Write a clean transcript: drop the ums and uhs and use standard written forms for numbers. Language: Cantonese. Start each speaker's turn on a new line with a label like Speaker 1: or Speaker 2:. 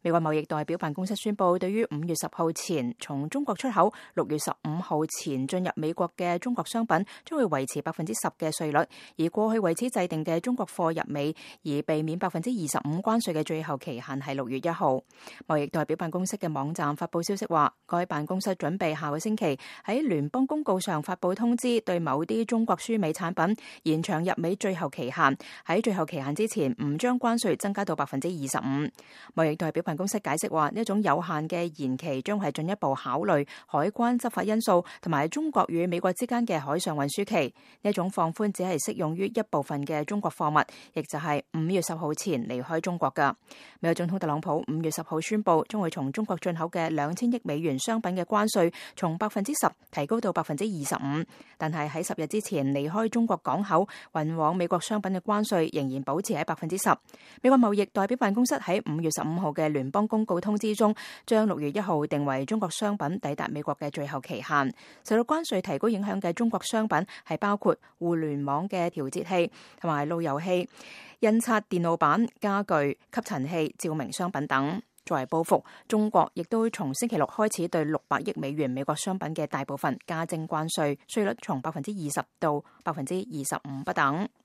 Speaker 1: 美國貿易代表辦公室宣布，對於5月10號前從中國出口、6月15號前進入美國嘅中國商品，將會維持10%嘅稅率。而過去為此制定嘅中國貨入美而避免25%關稅嘅最後期限係6月1號。貿易代表辦公室嘅網站發布消息話，該辦公室準備下個星期喺聯邦公告上發布通知，對某啲中國輸美產品延長入美最後期限，喺最後期限之前唔將關稅增加到25%。貿易代表辦公室解釋話，呢一種有限嘅延期將係進一步考慮海關執法因素同埋中國與美國之間嘅海上運輸期。呢一種放寬只係適用於一部分嘅中國貨物，亦就係5月10號前離開中國㗎。美國總統特朗普5月10號宣布，將會從中國進口嘅2000億美元商品嘅關稅從10%提高到25%，但係喺10日之前離開中國港口運往美國商品嘅關稅仍然保持喺10%。美國貿易代表辦公室喺5月15號嘅聯邦公告通知中，將6月1號定為中國商品抵達美國嘅最後期限。受到關稅提高影響嘅中國商品係包括互聯網嘅調節器同埋路由器、印刷電路板、家具、吸塵器、照明商品等。作為報復，中國亦都從星期六開始對600億美元美國商品嘅大部分加徵關稅，稅率從20%到25%不等。